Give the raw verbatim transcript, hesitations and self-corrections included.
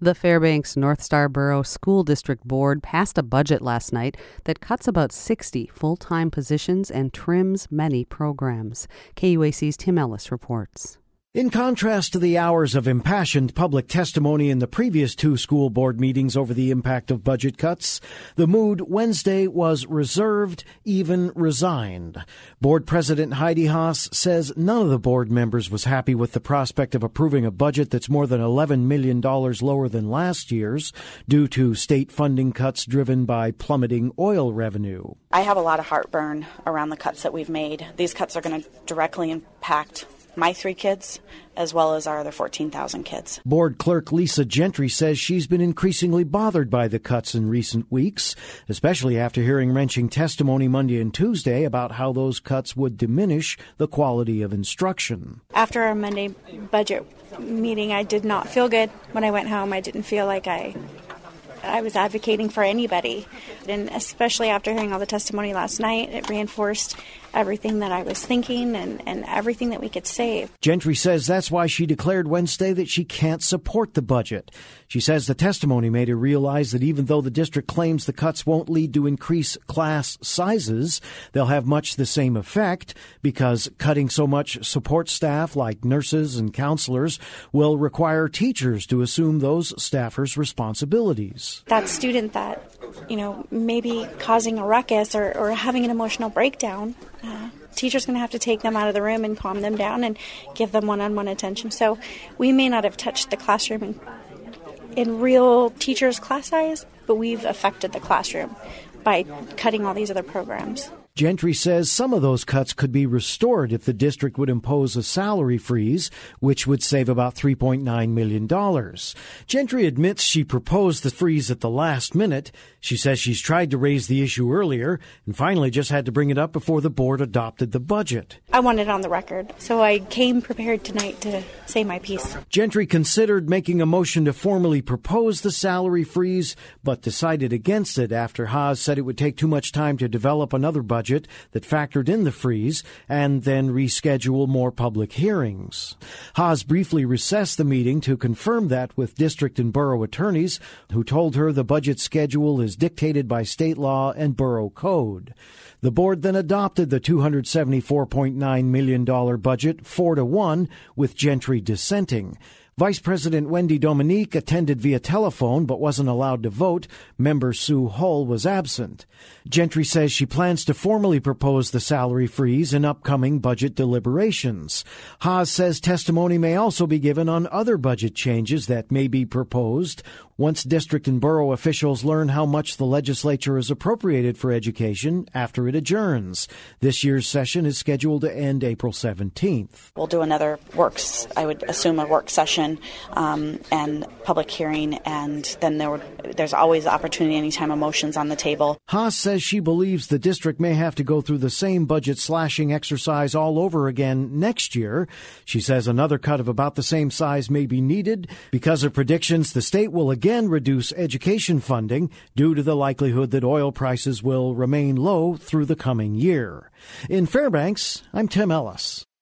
The Fairbanks North Star Borough School District Board passed a budget last night that cuts about sixty full-time positions and trims many programs. K U A C's Tim Ellis reports. In contrast to the hours of impassioned public testimony in the previous two school board meetings over the impact of budget cuts, the mood Wednesday was reserved, even resigned. Board President Heidi Haas says none of the board members was happy with the prospect of approving a budget that's more than eleven million dollars lower than last year's due to state funding cuts driven by plummeting oil revenue. I have a lot of heartburn around the cuts that we've made. These cuts are going to directly impact my three kids, as well as our other fourteen thousand kids. Board Clerk Lisa Gentry says she's been increasingly bothered by the cuts in recent weeks, especially after hearing wrenching testimony Monday and Tuesday about how those cuts would diminish the quality of instruction. After our Monday budget meeting, I did not feel good. When I went home, I didn't feel like I I was advocating for anybody. And especially after hearing all the testimony last night, it reinforced everything that I was thinking and, and everything that we could save. Gentry says that's why she declared Wednesday that she can't support the budget. She says the testimony made her realize that even though the district claims the cuts won't lead to increased class sizes, they'll have much the same effect because cutting so much support staff like nurses and counselors will require teachers to assume those staffers' responsibilities. That student that, you know, maybe causing a ruckus or, or having an emotional breakdown, uh, teacher's going to have to take them out of the room and calm them down and give them one-on-one attention. So we may not have touched the classroom in, in real teachers' class size, but we've affected the classroom by cutting all these other programs. Gentry says some of those cuts could be restored if the district would impose a salary freeze, which would save about three point nine million dollars. Gentry admits she proposed the freeze at the last minute. She says she's tried to raise the issue earlier and finally just had to bring it up before the board adopted the budget. I want it on the record, so I came prepared tonight to say my piece. Gentry considered making a motion to formally propose the salary freeze, but decided against it after Haas said it would take too much time to develop another budget that factored in the freeze and then reschedule more public hearings. Haas briefly recessed the meeting to confirm that with district and borough attorneys who told her the budget schedule is dictated by state law and borough code. The board then adopted the two hundred seventy-four point nine million dollars budget four to one with Gentry dissenting. Vice President Wendy Dominique attended via telephone but wasn't allowed to vote. Member Sue Hull was absent. Gentry says she plans to formally propose the salary freeze in upcoming budget deliberations. Haas says testimony may also be given on other budget changes that may be proposed once district and borough officials learn how much the legislature has appropriated for education after it adjourns. This year's session is scheduled to end April seventeenth. We'll do another works, I would assume a work session um, and public hearing, and then there would, there's always opportunity anytime a motion's on the table. Haas says she believes the district may have to go through the same budget slashing exercise all over again next year. She says another cut of about the same size may be needed because of predictions the state will again reduce education funding due to the likelihood that oil prices will remain low through the coming year. In Fairbanks, I'm Tim Ellis.